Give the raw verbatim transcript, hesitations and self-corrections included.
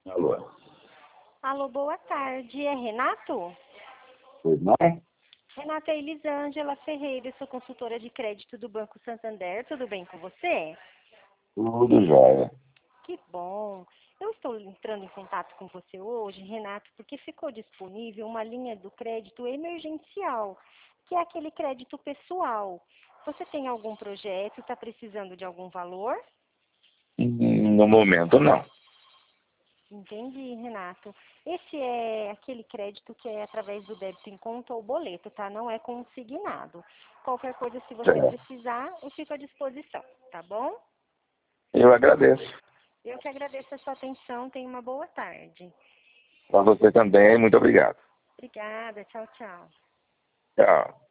Alô? Alô, boa tarde. É Renato? Pois não? Renata, é Elisângela Ferreira, sou consultora de crédito do Banco Santander. Tudo bem com você? Tudo jóia. Que bom. Eu estou entrando em contato com você hoje, Renato, porque ficou disponível uma linha do crédito emergencial, que é aquele crédito pessoal. Você tem algum projeto, está precisando de algum valor? Hum, No momento, não. Entendi, Renato. Esse é aquele crédito que é através do débito em conta ou boleto, tá? Não é consignado. Qualquer coisa, se você Certo. precisar, eu fico à disposição, tá bom? Eu agradeço. Eu que agradeço a sua atenção. Tenha uma boa tarde. Para você também, muito obrigado. Obrigada. Tchau, tchau. Tchau.